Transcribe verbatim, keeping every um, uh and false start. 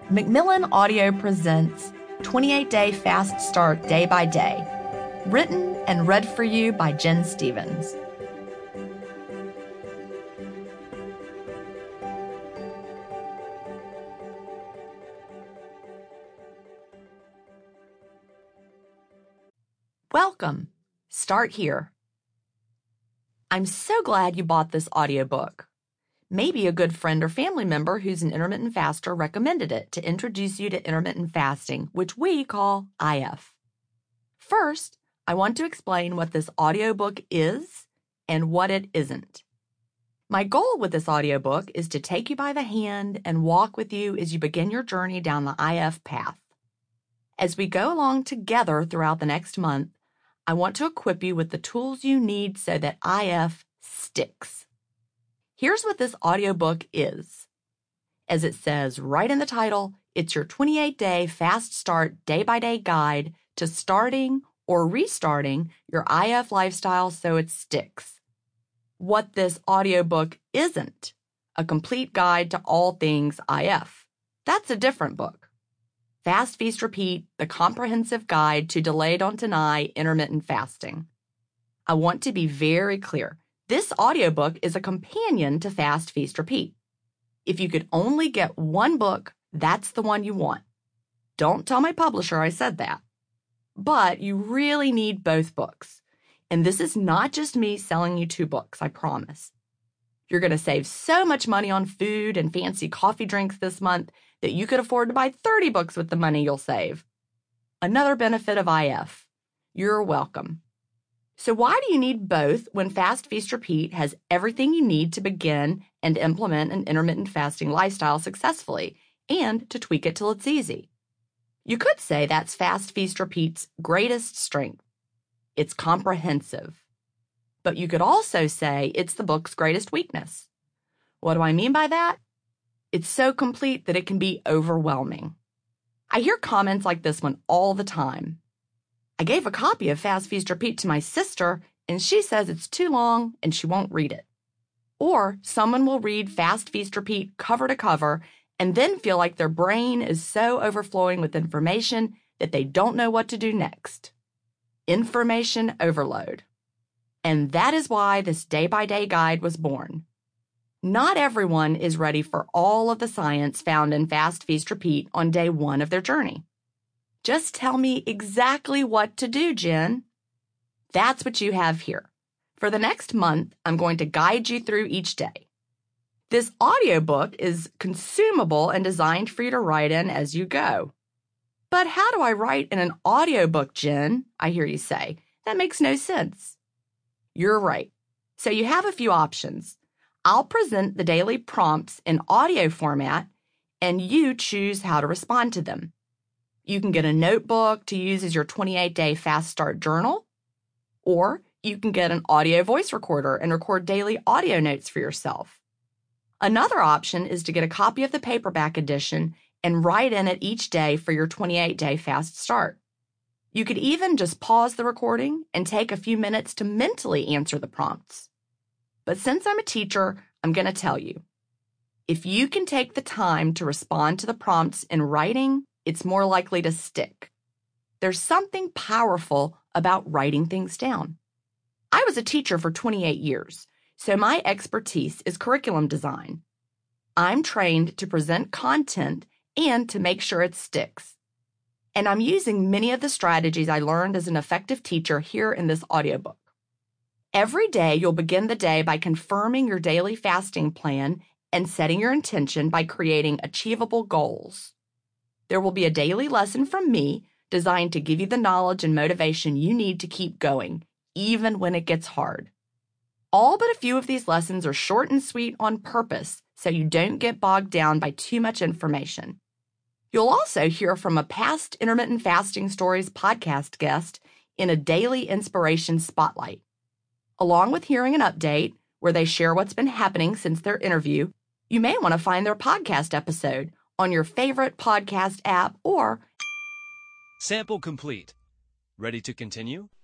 Macmillan Audio presents twenty-eight day Fast Start Day by Day, written and read for you by Jen Stevens. Welcome. Start here. I'm so glad you bought this audiobook. Maybe a good friend or family member who's an intermittent faster recommended it to introduce you to intermittent fasting, which we call I F. First, I want to explain what this audiobook is and what it isn't. My goal with this audiobook is to take you by the hand and walk with you as you begin your journey down the I F path. As we go along together throughout the next month, I want to equip you with the tools you need so that I F sticks. Here's what this audiobook is. As it says right in the title, it's your twenty-eight day fast start day-by-day guide to starting or restarting your I F lifestyle so it sticks. What this audiobook isn't, a complete guide to all things I F. That's a different book. Fast, Feast, Repeat, the comprehensive guide to Delay Don't Deny intermittent fasting. I want to be very clear. This audiobook is a companion to Fast, Feast, Repeat. If you could only get one book, that's the one you want. Don't tell my publisher I said that. But you really need both books. And this is not just me selling you two books, I promise. You're going to save so much money on food and fancy coffee drinks this month that you could afford to buy thirty books with the money you'll save. Another benefit of I F. You're welcome. So why do you need both when Fast, Feast, Repeat has everything you need to begin and implement an intermittent fasting lifestyle successfully and to tweak it till it's easy? You could say that's Fast, Feast, Repeat's greatest strength. It's comprehensive. But you could also say it's the book's greatest weakness. What do I mean by that? It's so complete that it can be overwhelming. I hear comments like this one all the time. I gave a copy of Fast, Feast, Repeat to my sister, and she says it's too long and she won't read it. Or someone will read Fast, Feast, Repeat cover to cover and then feel like their brain is so overflowing with information that they don't know what to do next. Information overload. And that is why this day-by-day guide was born. Not everyone is ready for all of the science found in Fast, Feast, Repeat on day one of their journey. Just tell me exactly what to do, Jen. That's what you have here. For the next month, I'm going to guide you through each day. This audiobook is consumable and designed for you to write in as you go. But how do I write in an audiobook, Jen? I hear you say. That makes no sense. You're right. So you have a few options. I'll present the daily prompts in audio format, and you choose how to respond to them. You can get a notebook to use as your twenty-eight day fast start journal, or you can get an audio voice recorder and record daily audio notes for yourself. Another option is to get a copy of the paperback edition and write in it each day for your twenty-eight day fast start. You could even just pause the recording and take a few minutes to mentally answer the prompts. But since I'm a teacher, I'm going to tell you, if you can take the time to respond to the prompts in writing, it's more likely to stick. There's something powerful about writing things down. I was a teacher for twenty-eight years, so my expertise is curriculum design. I'm trained to present content and to make sure it sticks. And I'm using many of the strategies I learned as an effective teacher here in this audiobook. Every day, you'll begin the day by confirming your daily fasting plan and setting your intention by creating achievable goals. There will be a daily lesson from me designed to give you the knowledge and motivation you need to keep going, even when it gets hard. All but a few of these lessons are short and sweet on purpose so you don't get bogged down by too much information. You'll also hear from a past Intermittent Fasting Stories podcast guest in a daily inspiration spotlight. Along with hearing an update where they share what's been happening since their interview, you may want to find their podcast episode on your favorite podcast app or... Sample complete. Ready to continue?